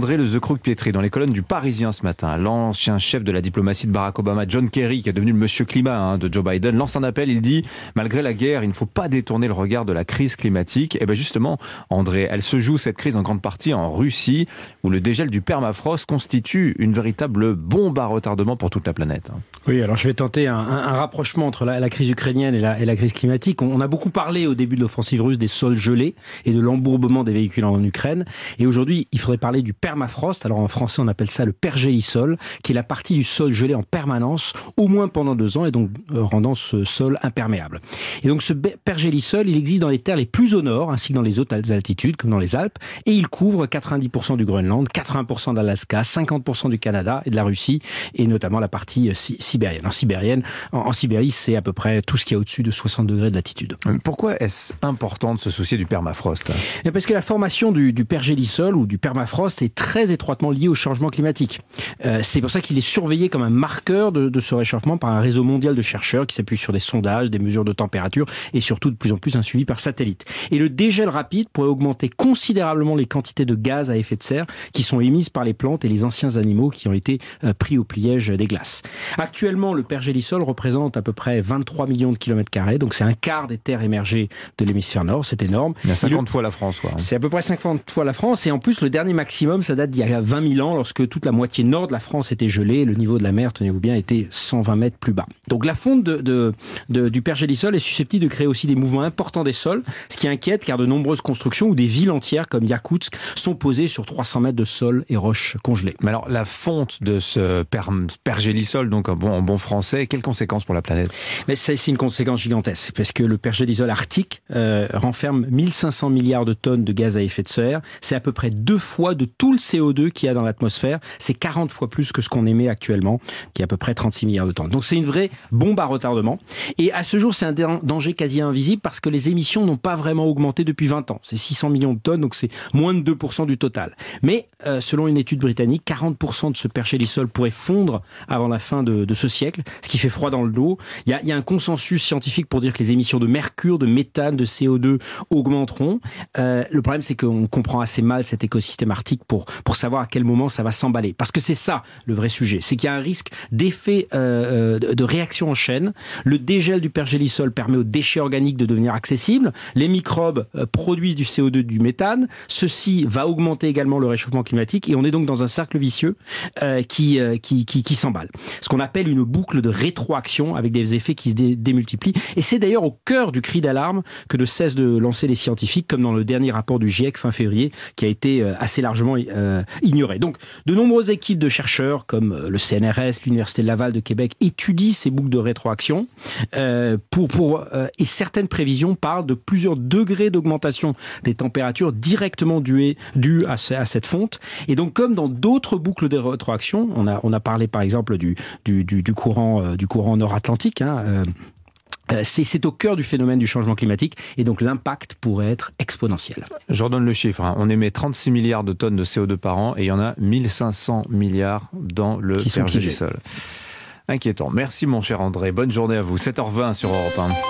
André Le Zecroux-Pietri, dans les colonnes du Parisien ce matin, l'ancien chef de la diplomatie de Barack Obama, John Kerry, qui est devenu le monsieur climat de Joe Biden, lance un appel. Il dit, malgré la guerre, il ne faut pas détourner le regard de la crise climatique. Et bien justement, André, elle se joue cette crise en grande partie en Russie, où le dégel du permafrost constitue une véritable bombe à retardement pour toute la planète. Oui, alors je vais tenter un rapprochement entre la crise ukrainienne et la crise climatique. On a beaucoup parlé au début de l'offensive russe des sols gelés et de l'embourbement des véhicules en Ukraine. Et aujourd'hui, il faudrait parler du permafrost. Alors en français, on appelle ça le pergélisol, qui est la partie du sol gelé en permanence, au moins pendant 2 ans, et donc rendant ce sol imperméable. Et donc ce pergélisol, il existe dans les terres les plus au nord, ainsi que dans les hautes altitudes, comme dans les Alpes, et il couvre 90% du Groenland, 80% d'Alaska, 50% du Canada et de la Russie, et notamment la partie sibérienne. En Sibérie, c'est à peu près tout ce qui est au-dessus de 60 degrés de latitude. Pourquoi est-ce important de se soucier du permafrost ? Parce que la formation du pergélisol ou du permafrost est très étroitement liée au changement climatique. C'est pour ça qu'il est surveillé comme un marqueur de ce réchauffement par un réseau mondial de chercheurs qui s'appuie sur des sondages, des mesures de température et surtout de plus en plus un suivi par satellite. Et le dégel rapide pourrait augmenter considérablement les quantités de gaz à effet de serre qui sont émises par les plantes et les anciens animaux qui ont été pris au pliège des glaces. Actuellement, le pergélisol représente à peu près 23 millions de kilomètres carrés, donc c'est un quart des terres émergées de l'hémisphère nord, c'est énorme. Il y a 50 fois la France, quoi. C'est à peu près 50 fois la France, et en plus le dernier maximum, ça date d'il y a 20 000 ans, lorsque toute la moitié nord de la France était gelée, le niveau de la mer, tenez-vous bien, était 120 mètres plus bas. Donc la fonte du pergélisol est susceptible de créer aussi des mouvements importants des sols, ce qui inquiète car de nombreuses constructions ou des villes entières comme Yakoutsk sont posées sur 300 mètres de sol et roches congelées. Mais alors la fonte de ce pergélisol, donc en bon français, quelles conséquences pour la planète ? Mais c'est une conséquence gigantesque, parce que le pergélisol arctique renferme 1500 milliards de tonnes de gaz à effet de serre. C'est à peu près 2 fois de tout le CO2 qu'il y a dans l'atmosphère. C'est 40 fois plus que ce qu'on émet actuellement, qui est à peu près 36 milliards de tonnes. Donc c'est une vraie bombe à retardement. Et à ce jour, c'est un danger quasi invisible parce que les émissions n'ont pas vraiment augmenté depuis 20 ans. C'est 600 millions de tonnes, donc c'est moins de 2% du total. Mais selon une étude britannique, 40% de ce pergélisol pourrait fondre avant la fin de ce siècle, ce qui fait froid dans le dos. Il y a un consensus scientifique pour dire que les émissions de mercure, de méthane, de CO2 augmenteront. Le problème, c'est qu'on comprend assez mal cet écosystème arctique pour savoir à quel moment ça va s'emballer. Parce que c'est ça le vrai sujet. C'est qu'il y a un risque d'effet de réaction en chaîne. Le dégel du pergélisol permet aux déchets organiques de devenir accessibles. Les microbes produisent du CO2, du méthane. Ceci va augmenter également le réchauffement climatique et on est donc dans un cercle vicieux qui s'emballe. Ce qu'on appelle une boucle de rétroaction avec des effets qui se démultiplient. Et c'est d'ailleurs au cœur du cri d'alarme que ne cessent de lancer les scientifiques, comme dans le dernier rapport du GIEC fin février, qui a été assez largement ignoré. Donc, de nombreuses équipes de chercheurs, comme le CNRS, l'Université de Laval de Québec, étudient ces boucles de rétroaction et certaines prévisions parlent de plusieurs degrés d'augmentation des températures directement dues à cette fonte. Et donc, comme dans d'autres boucles de rétroaction, on a parlé par exemple du courant nord-atlantique, c'est au cœur du phénomène du changement climatique et donc l'impact pourrait être exponentiel. Je redonne le chiffre, on émet 36 milliards de tonnes de CO2 par an et il y en a 1500 milliards dans le pergélisol. Inquiétant. Merci mon cher André, bonne journée à vous. 7h20 sur Europe 1.